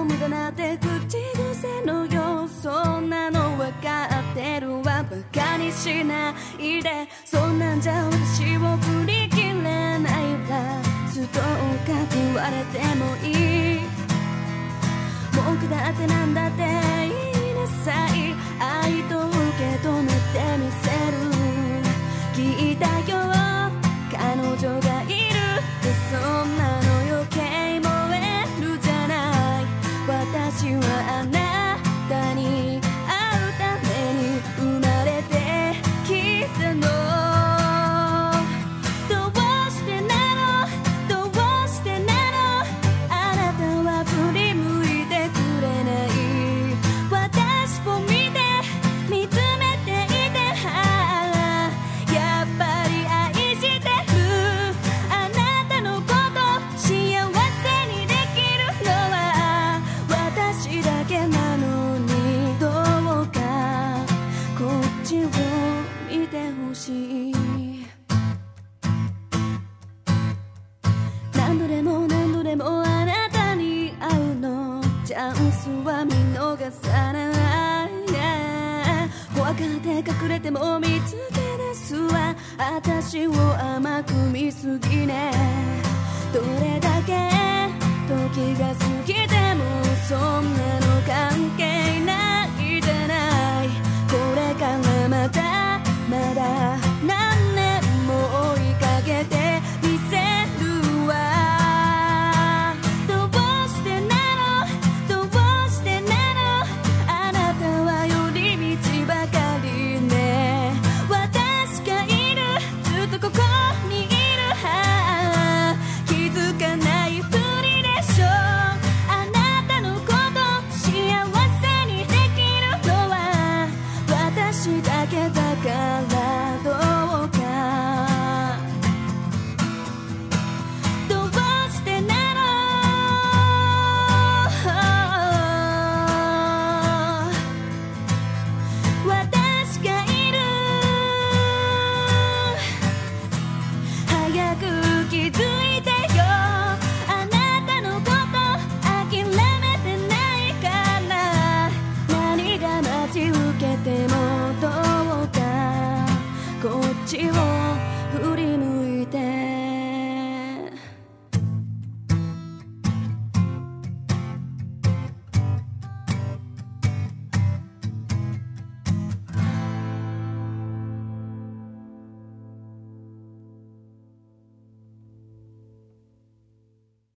も無駄なって口癖のよう、そんなの分かってるわ、バカにしないで、そんなんじゃ私を振り切れないわ、ストーカーって言われてもいい、文句だってなんだって言いなさい、愛と受け止めてみせる、聞いたよ彼女がいるって、そんなの余計燃えるじゃない、私はあなたに会うために生まれてきたの、どうしてなのどうしてなの、あなたは振り向いてくれない、私を見て見つめていて、やっぱり愛してる、あなたのこと幸せにできるのは私だけなのに、どうかこっちを見てほしい、何度でも何度でもあなたに会うの、チャンスは見逃さない、怖がって隠れても見つけ出すわ、私を甘く見すぎね、どれだけ時が過ぎてもそんなの関係ないじゃない、これからまだまだ何年も追いかけてみせるわ、どうしてなのどうしてなの、あなたは寄り道ばかりね、私がいるずっとここにいる、気づかないふりでしょ、あなたのこと幸せにできるのは私だけだからどうか、どうしてなの、私がいる、早く気づ